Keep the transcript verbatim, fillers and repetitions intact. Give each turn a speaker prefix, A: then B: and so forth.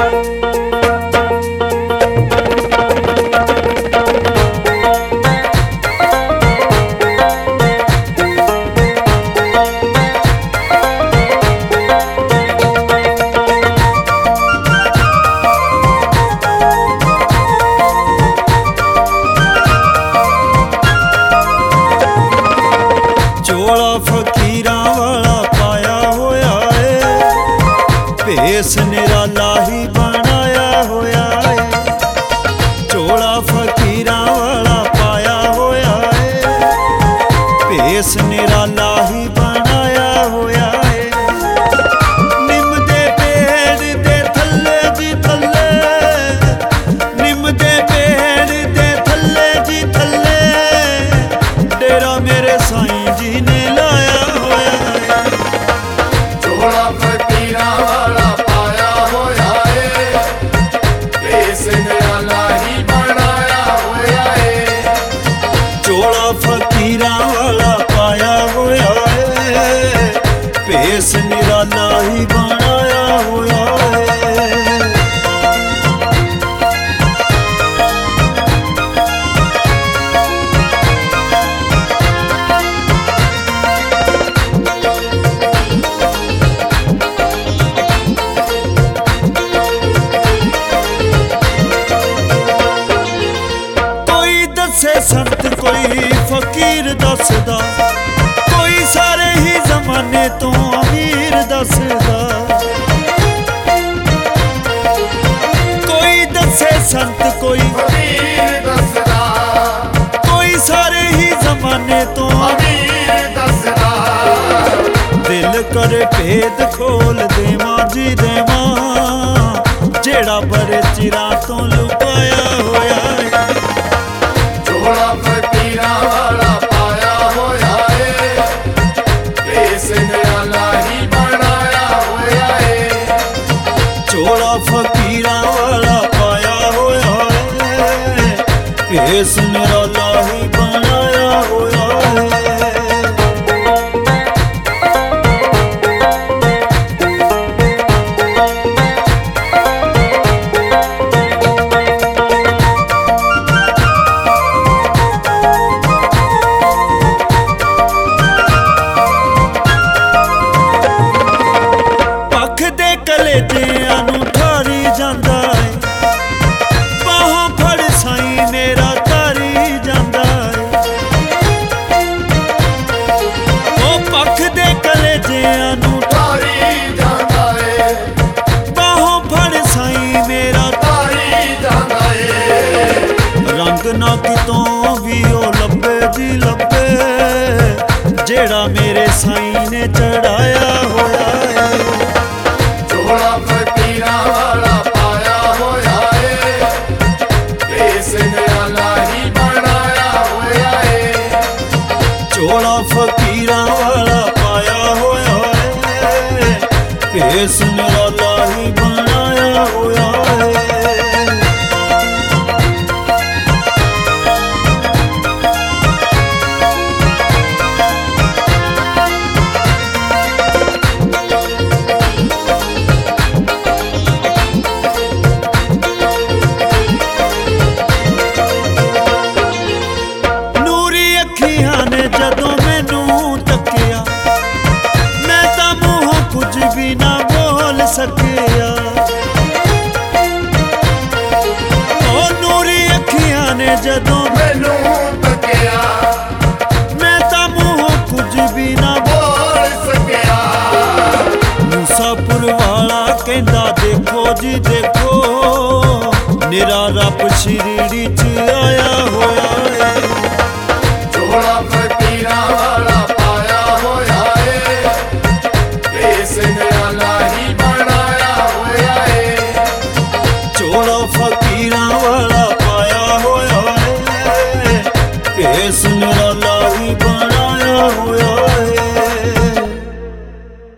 A: भेस निराला ही बनाया होया है, चोला फकीरां वाला पाया होया है। भेस निराला ही बनाया होया है। निम दे पेड़ दे थल्ले जी थल्ले, निम दे पेड़ दे थल्ले जी थल्ले, डेरा मेरे साईं जी ने लाया होया है।
B: चोला फकीरां वाला पाया होया है, भेस निराला ही बनाया होया है।
A: चोला फकीरां वाला पाया होया है, भेस निराला ही बनाया होया है। संत कोई फकीर दसदा, कोई सारे ही जमाने तो अमीर दसदा। कोई दसे संत कोई
B: फकीर दसदा,
A: कोई सारे ही जमाने तो
B: अमीर दसदा।
A: दिल करे भेद खोल देवां जी देवां, जेड़ा बड़े चिरां तो लुकाया होया है।
B: चोला फकीरां वाला पाया होया है, भेस निराला ही बनाया होया है।
A: चोला फकीरां वाला पाया होया है, भेस निराला ही बनाया होया है। कलेजियां नूं ठारी जांदा है, बाहों फड़ साईं मेरा तारी जांदा है। ओ पख दे कलेजियां नूं
B: तारी जांदा है,
A: बाहों फड़ साईं मेरा
B: तारी जांदा है।
A: रंग ना कितों भी ओ लब्बे जी लब्बे, जेड़ा मेरे साईं ने चढ़ाया होया है।
B: चोला फकीरां वाला पाया होया है, भेस निराला ही बनाया होया है।
A: चोला फकीरां वाला पाया होया है, भेस निराला ही बनाया होया है। जदों मैनू तकिया, मैं तां मूहों कुछ भी ना बोल सकिया। ओ नूरी अखियां ने जदों
B: मैनू तकिया,
A: मैं तां मूहों कुछ भी ना
B: बोल सकिया।
A: मूसापुर वाला कहंदा देखो जी देखो, निरा रब शिरडी च